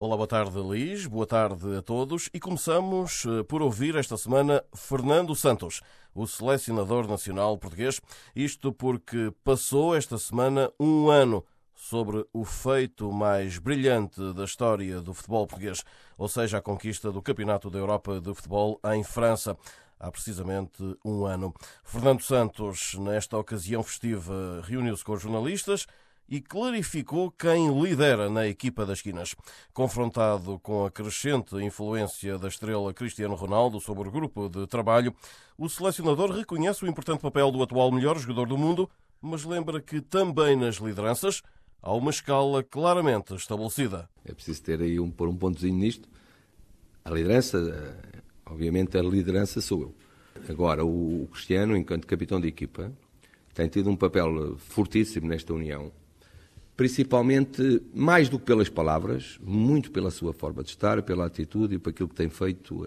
Olá, boa tarde, Liz. Boa tarde a todos. E começamos por ouvir esta semana Fernando Santos, o selecionador nacional português. Isto porque passou esta semana um ano sobre o feito mais brilhante da história do futebol português, ou seja, a conquista do Campeonato da Europa de Futebol em França. Há precisamente um ano. Fernando Santos, nesta ocasião festiva, reuniu-se com os jornalistas e clarificou quem lidera na equipa das esquinas. Confrontado com a crescente influência da estrela Cristiano Ronaldo sobre o grupo de trabalho, o selecionador reconhece o importante papel do atual melhor jogador do mundo, mas lembra que também nas lideranças há uma escala claramente estabelecida. É preciso ter aí pôr um pontozinho nisto. A liderança, obviamente a liderança sou eu. Agora, o Cristiano, enquanto capitão de equipa, tem tido um papel fortíssimo nesta união. Principalmente, mais do que pelas palavras, muito pela sua forma de estar, pela atitude e por aquilo que tem feito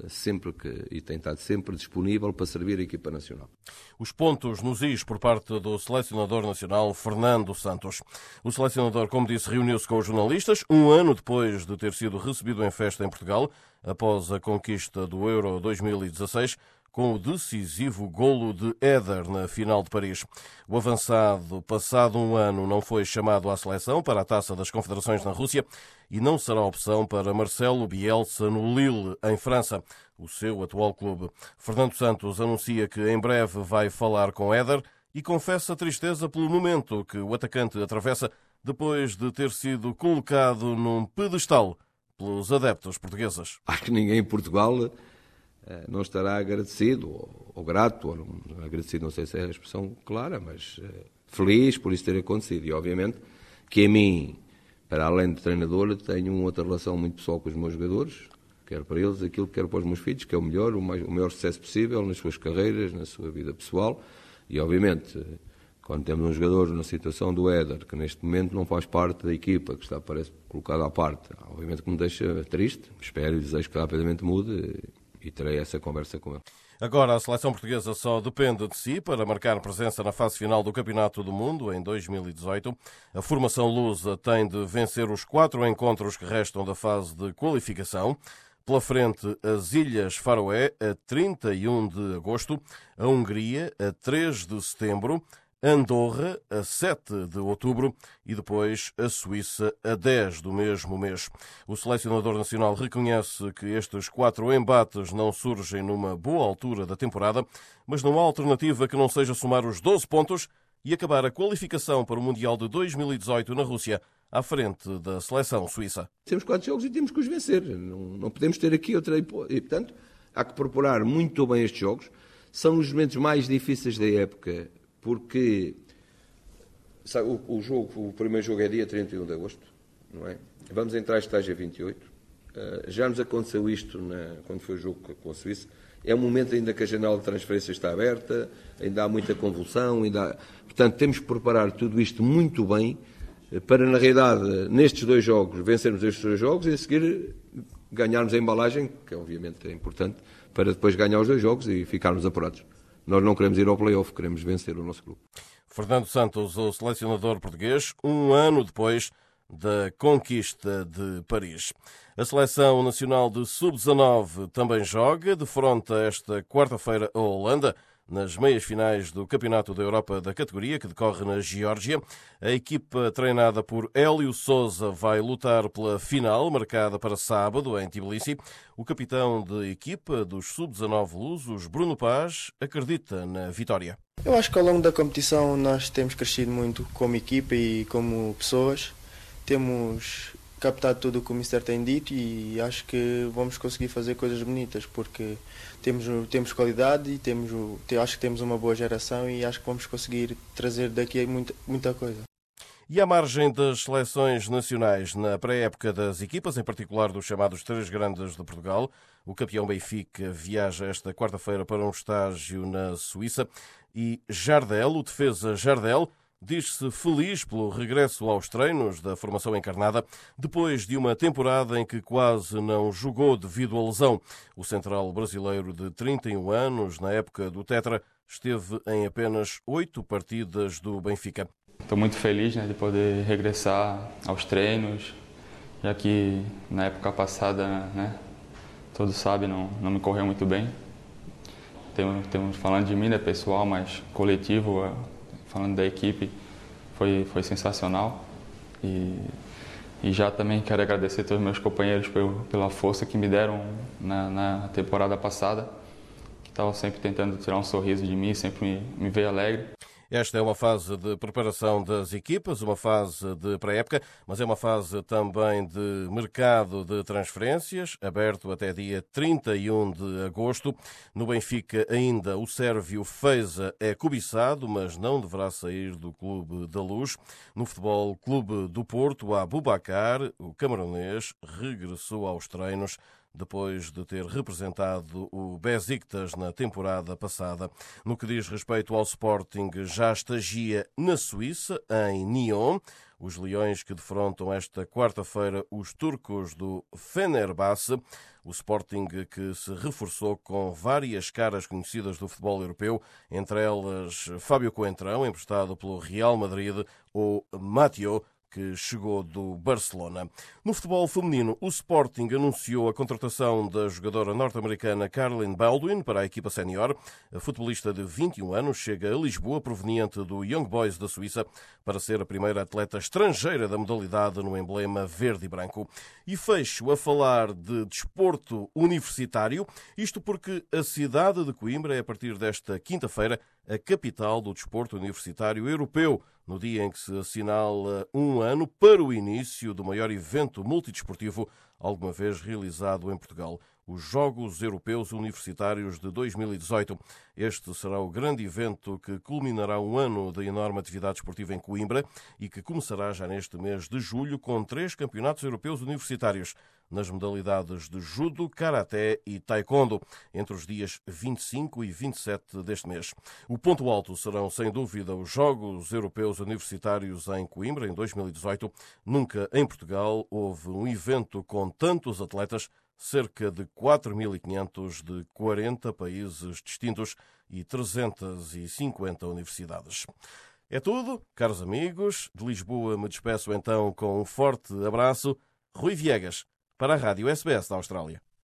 e tem estado sempre disponível para servir a equipa nacional. Os pontos nos is por parte do selecionador nacional Fernando Santos. O selecionador, como disse, reuniu-se com os jornalistas um ano depois de ter sido recebido em festa em Portugal, após a conquista do Euro 2016, com o decisivo golo de Éder na final de Paris. O avançado, passado um ano, não foi chamado à seleção para a Taça das Confederações na Rússia e não será opção para Marcelo Bielsa no Lille, em França, o seu atual clube. Fernando Santos anuncia que em breve vai falar com Éder e confessa tristeza pelo momento que o atacante atravessa depois de ter sido colocado num pedestal pelos adeptos portugueses. Acho que ninguém em Portugal não estará agradecido, ou grato, ou não, agradecido não sei se é a expressão clara, mas feliz por isso ter acontecido. E obviamente que a mim, para além de treinador, tenho uma outra relação muito pessoal com os meus jogadores, quero para eles aquilo que quero para os meus filhos, que é o maior sucesso possível nas suas carreiras, na sua vida pessoal. E obviamente, quando temos um jogador na situação do Éder, que neste momento não faz parte da equipa, que está, parece, colocado à parte, obviamente que me deixa triste, espero e desejo que rapidamente mude, e terei essa conversa com ele. Agora a seleção portuguesa só depende de si para marcar presença na fase final do Campeonato do Mundo em 2018. A formação lusa tem de vencer os 4 encontros que restam da fase de qualificação. Pela frente, as Ilhas Faroé a 31 de agosto, a Hungria a 3 de setembro, Andorra a 7 de outubro e depois a Suíça a 10 do mesmo mês. O selecionador nacional reconhece que estes 4 embates não surgem numa boa altura da temporada, mas não há alternativa que não seja somar os 12 pontos e acabar a qualificação para o Mundial de 2018 na Rússia, à frente da seleção suíça. Temos 4 jogos e temos que os vencer. Não podemos ter aqui outra hipótese. E, portanto, há que preparar muito bem estes jogos. São os momentos mais difíceis da época, porque sabe, o primeiro jogo é dia 31 de agosto, não é? Vamos entrar esta estágio a 28. Já nos aconteceu isto quando foi o jogo com a Suíça. É um momento ainda que a janela de transferência está aberta, ainda há muita convulsão, portanto temos que preparar tudo isto muito bem para, na realidade, nestes 2 jogos, vencermos estes 2 jogos e a seguir ganharmos a embalagem, que obviamente é importante, para depois ganhar os 2 jogos e ficarmos apurados. Nós não queremos ir ao play-off, queremos vencer o nosso grupo. Fernando Santos, o selecionador português, um ano depois da conquista de Paris. A Seleção Nacional de Sub-19 também joga, defronta esta quarta-feira a Holanda, nas meias-finais do Campeonato da Europa da categoria, que decorre na Geórgia. A equipa treinada por Hélio Sousa vai lutar pela final, marcada para sábado, em Tbilisi. O capitão de equipa dos Sub-19 lusos, Bruno Paz, acredita na vitória. Eu acho que ao longo da competição nós temos crescido muito como equipa e como pessoas. Temos captado tudo o que o Mister tem dito e acho que vamos conseguir fazer coisas bonitas, porque temos qualidade e acho que temos uma boa geração e acho que vamos conseguir trazer daqui muita coisa. E à margem das seleções nacionais, na pré-época das equipas, em particular dos chamados 3 grandes de Portugal, o campeão Benfica viaja esta quarta-feira para um estágio na Suíça e Jardel, o defesa Jardel, diz-se feliz pelo regresso aos treinos da formação encarnada, depois de uma temporada em que quase não jogou devido à lesão. O central brasileiro de 31 anos, na época do Tetra, esteve em apenas 8 partidas do Benfica. Estou muito feliz de poder regressar aos treinos já que na época passada, né, todos sabem, não me correu muito bem. Temos falando de mim, né, pessoal, mas coletivo, falando da equipe, foi sensacional. E já também quero agradecer a todos os meus companheiros pela força que me deram na temporada passada, que estavam sempre tentando tirar um sorriso de mim, sempre me ver alegre. Esta é uma fase de preparação das equipas, uma fase de pré-época, mas é uma fase também de mercado de transferências, aberto até dia 31 de agosto. No Benfica ainda o sérvio Feiza é cobiçado, mas não deverá sair do Clube da Luz. No Futebol Clube do Porto, Aboubakar, o camaronês, regressou aos treinos depois de ter representado o Besiktas na temporada passada. No que diz respeito ao Sporting, já estagia na Suíça, em Nyon. Os leões que defrontam esta quarta-feira os turcos do Fenerbahçe. O Sporting que se reforçou com várias caras conhecidas do futebol europeu, entre elas Fábio Coentrão, emprestado pelo Real Madrid, ou Mathieu, que chegou do Barcelona. No futebol feminino, o Sporting anunciou a contratação da jogadora norte-americana Carlin Baldwin para a equipa sénior. A futebolista de 21 anos chega a Lisboa, proveniente do Young Boys da Suíça, para ser a primeira atleta estrangeira da modalidade no emblema verde e branco. E fecho a falar de desporto universitário, isto porque a cidade de Coimbra é, a partir desta quinta-feira, a capital do desporto universitário europeu, no dia em que se assinala um ano para o início do maior evento multidesportivo alguma vez realizado em Portugal, os Jogos Europeus Universitários de 2018. Este será o grande evento que culminará um ano de enorme atividade esportiva em Coimbra e que começará já neste mês de julho com 3 campeonatos europeus universitários nas modalidades de judo, karaté e taekwondo, entre os dias 25 e 27 deste mês. O ponto alto serão, sem dúvida, os Jogos Europeus Universitários em Coimbra, em 2018. Nunca em Portugal houve um evento com tantos atletas, cerca de 4.500 de 40 países distintos e 350 universidades. É tudo, caros amigos. De Lisboa me despeço então com um forte abraço. Rui Viegas, para a Rádio SBS da Austrália.